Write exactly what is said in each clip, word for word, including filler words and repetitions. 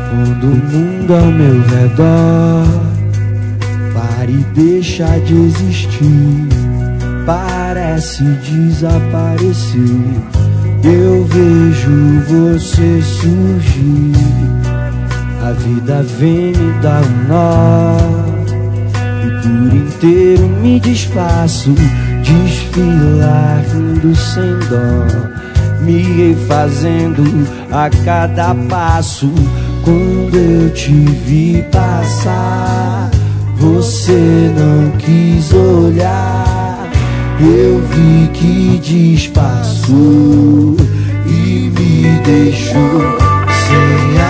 Quando o mundo ao meu redor para e deixa de existir, parece desaparecer, eu vejo você surgir. A vida vem me dar um nó e por inteiro me desfaço, desfilar indo sem dó, me refazendo a cada passo. Quando eu te vi passar, você não quis olhar, eu vi que disfarçou e me deixou sem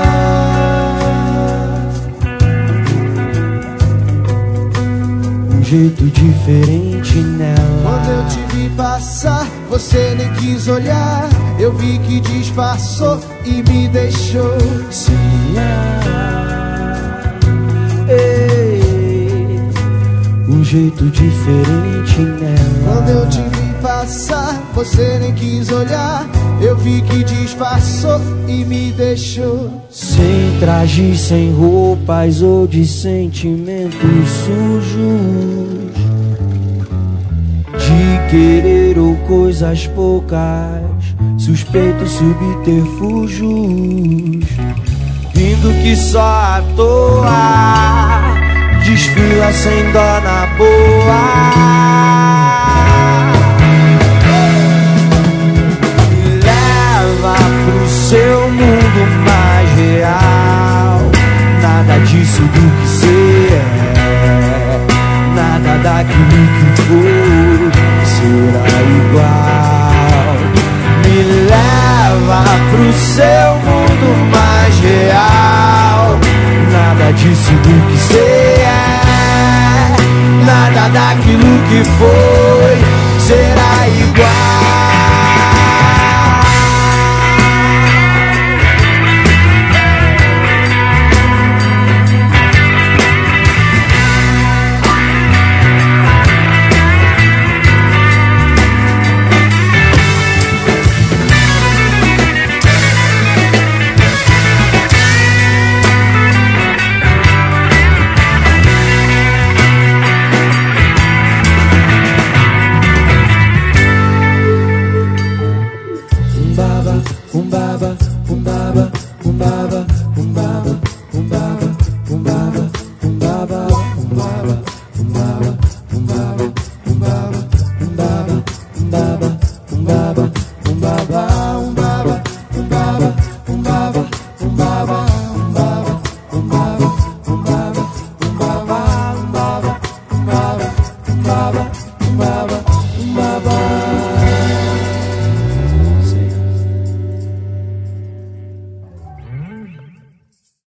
ar. Um jeito diferente nela. Quando eu te vi passar, você nem quis olhar, eu vi que disfarçou e me deixou sem ar. Ei, um jeito diferente nela. Quando eu te vi passar, você nem quis olhar, eu vi que disfarçou e me deixou sem trajes, sem roupas ou de sentimentos sujos, de querer ou coisas poucas, suspeitos subterfúgios, vindo que só à toa desfila sem dó na boa. Me leva pro seu mundo mais real, nada disso do que cê é, nada daquilo que foi será igual. Me leva pro seu mundo mais real, nada disso do que cê é, nada daquilo que foi será igual. Umbaba,